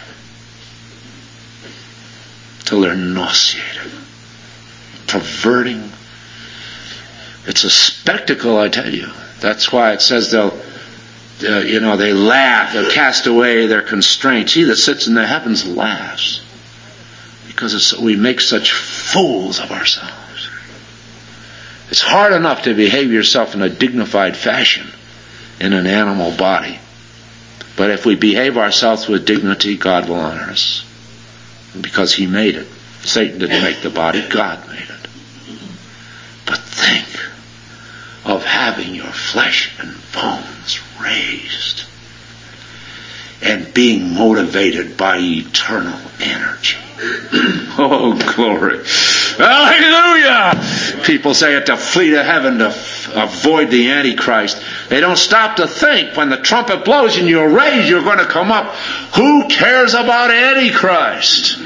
till they're nauseated, perverting. It's a spectacle, I tell you. That's why it says they'll, uh, you know, they laugh, they'll cast away their constraints. He that sits in the heavens laughs because it's, we make such fools of ourselves. It's hard enough to behave yourself in a dignified fashion in an animal body. But if we behave ourselves with dignity, God will honor us. Because He made it. Satan didn't make the body, God made it. But think of having your flesh and bones raised and being motivated by eternal energy. Oh, glory. Hallelujah! People say it to flee to heaven to f- avoid the Antichrist. They don't stop to think when the trumpet blows and you're raised, you're going to come up. Who cares about Antichrist?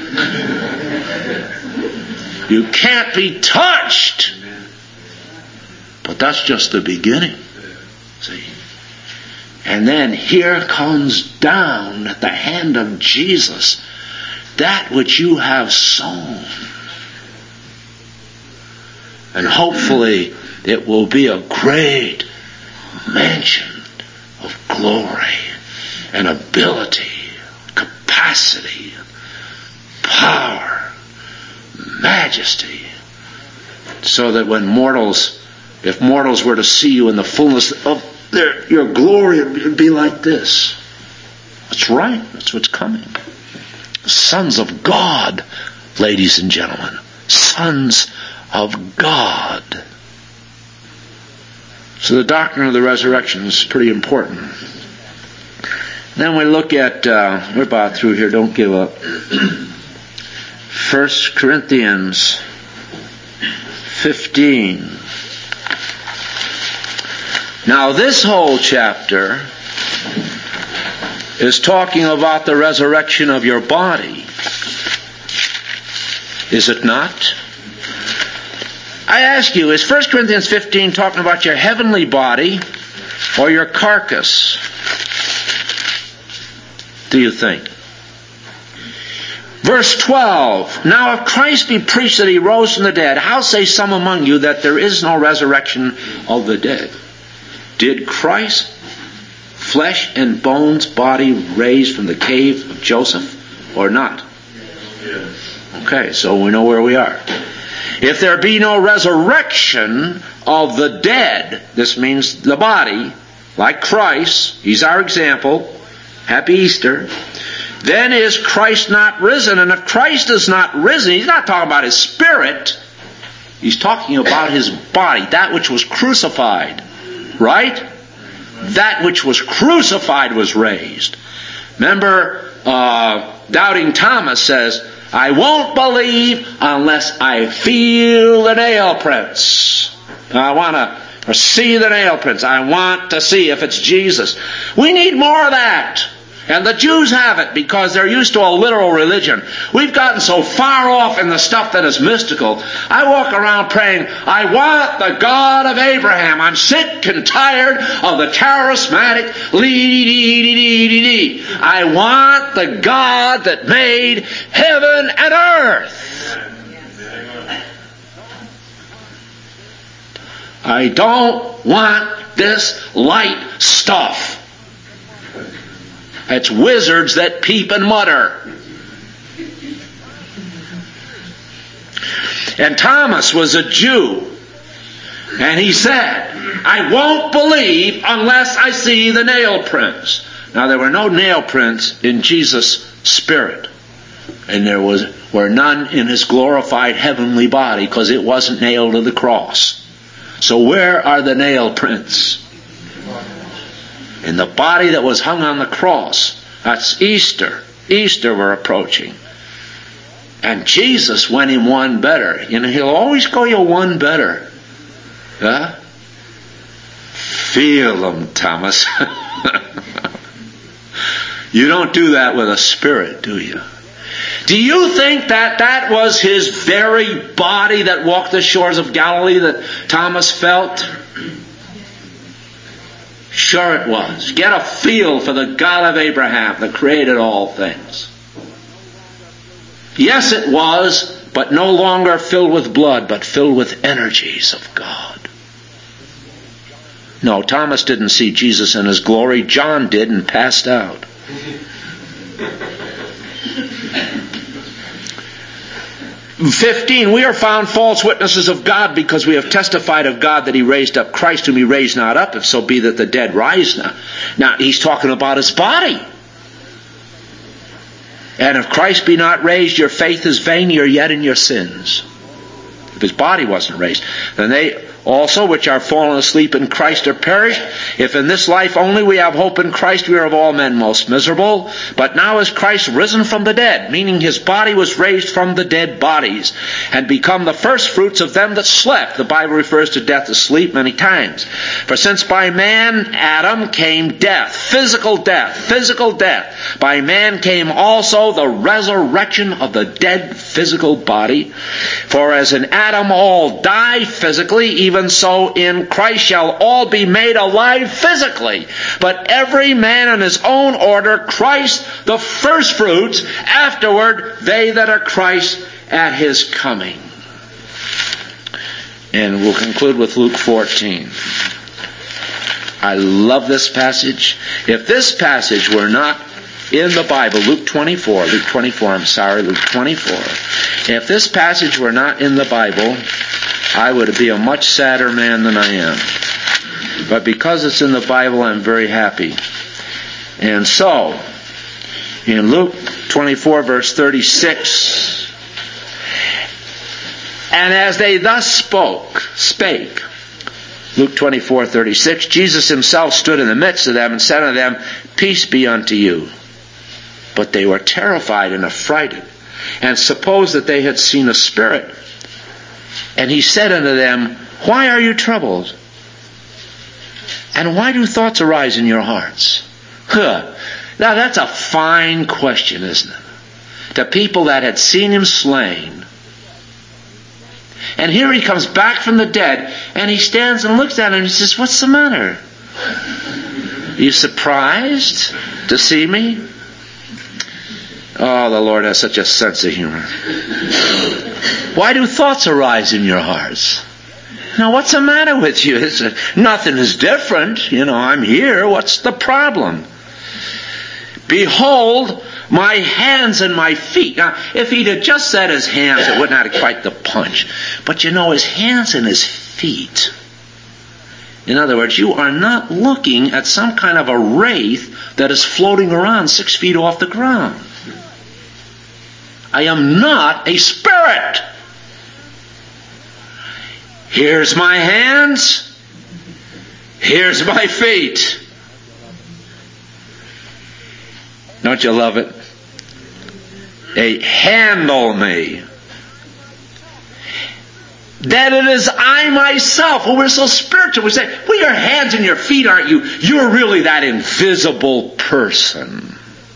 You can't be touched. But that's just the beginning. See? And then here comes down at the hand of Jesus that which you have sown. And hopefully it will be a great mansion of glory and ability, capacity, power, majesty. So that when mortals, if mortals were to see you in the fullness of their, your glory, it would be like this. That's right. That's what's coming. Sons of God, ladies and gentlemen. Sons of God. So the doctrine of the resurrection is pretty important. Then we look at, uh, we're about through here, don't give up. First Corinthians fifteen. Now this whole chapter is talking about the resurrection of your body. Is it not? I ask you, is First Corinthians fifteen talking about your heavenly body or your carcass? Do you think? Verse twelve, now if Christ be preached that he rose from the dead, how say some among you that there is no resurrection of the dead? Did Christ, flesh and bones body raised from the cave of Joseph or not? Okay, so we know where we are. If there be no resurrection of the dead, this means the body, like Christ, he's our example, happy Easter, then is Christ not risen. And if Christ is not risen, he's not talking about his spirit, he's talking about his body, that which was crucified. Right? That which was crucified was raised. Remember, uh, Doubting Thomas says, I won't believe unless I feel the nail prints. I want to or see the nail prints. I want to see if it's Jesus. We need more of that. And the Jews have it because they're used to a literal religion. We've gotten so far off in the stuff that is mystical. I walk around praying, I want the God of Abraham. I'm sick and tired of the charismatic lee-dee-dee-dee-dee-dee. I want the God that made heaven and earth. I don't want this light stuff. It's wizards that peep and mutter. And Thomas was a Jew. And he said, I won't believe unless I see the nail prints. Now there were no nail prints in Jesus' spirit. And there was were none in his glorified heavenly body because it wasn't nailed to the cross. So where are the nail prints? In the body that was hung on the cross. That's Easter. Easter we're approaching. And Jesus went him one better. You know, he'll always go you one better. Huh? Feel them, Thomas. You don't do that with a spirit, do you? Do you think that that was his very body that walked the shores of Galilee that Thomas felt? Sure it was. Get a feel for the God of Abraham that created all things. Yes, it was, but no longer filled with blood, but filled with energies of God. No, Thomas didn't see Jesus in his glory. John did and passed out. fifteen, we are found false witnesses of God because we have testified of God that he raised up Christ whom he raised not up, if so be that the dead rise not. Now, he's talking about his body. And if Christ be not raised, your faith is vain, you're yet in your sins. If his body wasn't raised, then they also which are fallen asleep in Christ are perished. If in this life only we have hope in Christ, we are of all men most miserable. But now is Christ risen from the dead, meaning his body was raised from the dead bodies, and become the first fruits of them that slept. The Bible refers to death as sleep many times. For since by man, Adam, came death, physical death, physical death, by man came also the resurrection of the dead physical body. For as in Adam all die physically, even Even so in Christ shall all be made alive physically. But every man in his own order, Christ the firstfruits, afterward they that are Christ at his coming. And we'll conclude with Luke fourteen. I love this passage. If this passage were not in the Bible, Luke twenty-four, Luke twenty-four, I'm sorry, Luke twenty-four. If this passage were not in the Bible, I would be a much sadder man than I am. But because it's in the Bible, I'm very happy. And so, in Luke twenty-four, verse thirty-six, and as they thus spoke, spake, Luke twenty-four, thirty-six, Jesus himself stood in the midst of them and said unto them, peace be unto you. But they were terrified and affrighted, and supposed that they had seen a spirit. And he said unto them, Why are you troubled? And why do thoughts arise in your hearts? Huh. Now that's a fine question, isn't it? The people that had seen him slain. And here he comes back from the dead, and he stands and looks at him and he says, What's the matter? Are you surprised to see me? Oh, the Lord has such a sense of humor. Why do thoughts arise in your hearts? Now, what's the matter with you? It's a, nothing is different. You know, I'm here. What's the problem? Behold, my hands and my feet. Now, if he'd have just said his hands, it wouldn't have had quite the punch. But you know, his hands and his feet. In other words, you are not looking at some kind of a wraith that is floating around six feet off the ground. I am not a spirit. Here's my hands. Here's my feet. Don't you love it? They handle me. That it is I myself. Oh, we're so spiritual. We say, well, your hands and your feet, aren't you? You're really that invisible person.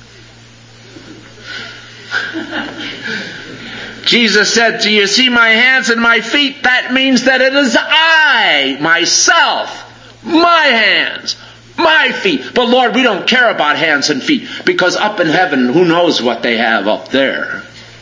Jesus said, do you see my hands and my feet? That means that it is I, myself, my hands, my feet. But Lord, we don't care about hands and feet, because up in heaven, who knows what they have up there?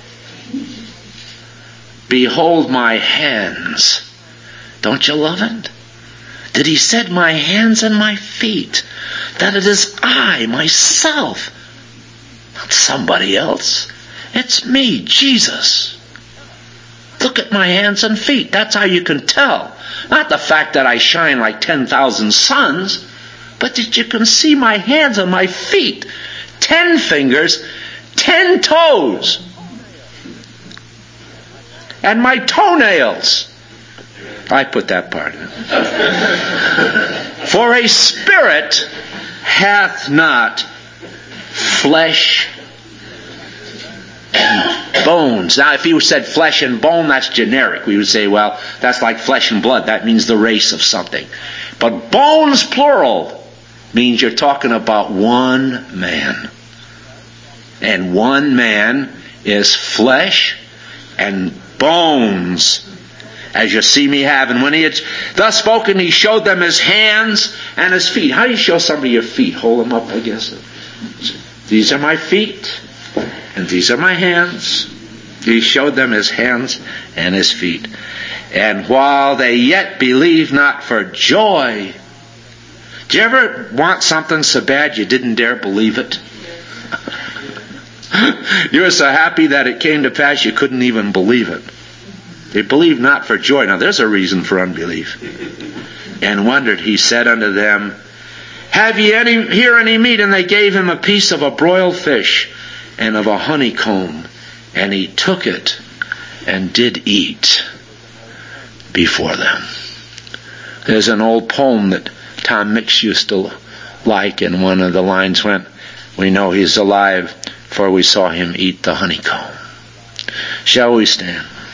Behold my hands. Don't you love it? That he said, my hands and my feet. That it is I, myself. Not somebody else. It's me, Jesus. Look at my hands and feet. That's how you can tell. Not the fact that I shine like ten thousand suns, but that you can see my hands and my feet. Ten fingers, ten toes. And my toenails. I put that part in. For a spirit hath not flesh and bones. Now, if he said flesh and bone, that's generic. We would say, well, that's like flesh and blood. That means the race of something. But bones, plural, means you're talking about one man. And one man is flesh and bones, as you see me have. And when he had thus spoken, he showed them his hands and his feet. How do you show somebody your feet? Hold them up, I guess. These are my feet, and these are my hands. He showed them his hands and his feet. And while they yet believed not for joy. Do you ever want something so bad you didn't dare believe it? You were so happy that it came to pass you couldn't even believe it. They believed not for joy. Now there's a reason for unbelief. And wondered, he said unto them, have ye any here any meat? And they gave him a piece of a broiled fish and of a honeycomb. And he took it and did eat before them. There's an old poem that Tom Mix used to like, and one of the lines went, we know he's alive, for we saw him eat the honeycomb. Shall we stand?